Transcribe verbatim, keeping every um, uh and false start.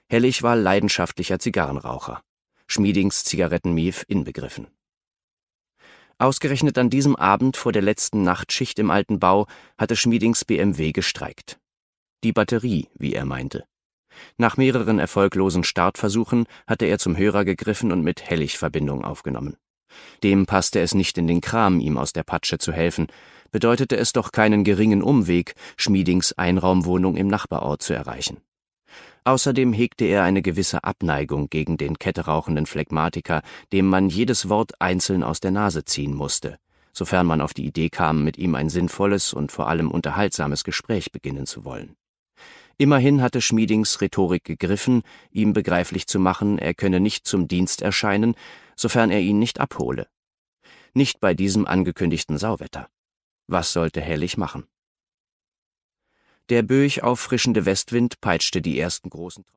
Hellig war leidenschaftlicher Zigarrenraucher, Schmiedings Zigarettenmief inbegriffen. Ausgerechnet an diesem Abend vor der letzten Nachtschicht im alten Bau hatte Schmiedings B M W gestreikt. Die Batterie, wie er meinte. Nach mehreren erfolglosen Startversuchen hatte er zum Hörer gegriffen und mit Hellig Verbindung aufgenommen. Dem passte es nicht in den Kram, ihm aus der Patsche zu helfen, bedeutete es doch keinen geringen Umweg, Schmiedings Einraumwohnung im Nachbarort zu erreichen. Außerdem hegte er eine gewisse Abneigung gegen den ketterauchenden Phlegmatiker, dem man jedes Wort einzeln aus der Nase ziehen musste, sofern man auf die Idee kam, mit ihm ein sinnvolles und vor allem unterhaltsames Gespräch beginnen zu wollen. Immerhin hatte Schmiedings Rhetorik gegriffen, ihm begreiflich zu machen, er könne nicht zum Dienst erscheinen, sofern er ihn nicht abhole. Nicht bei diesem angekündigten Sauwetter. Was sollte Hellig machen? Der böig auffrischende Westwind peitschte die ersten großen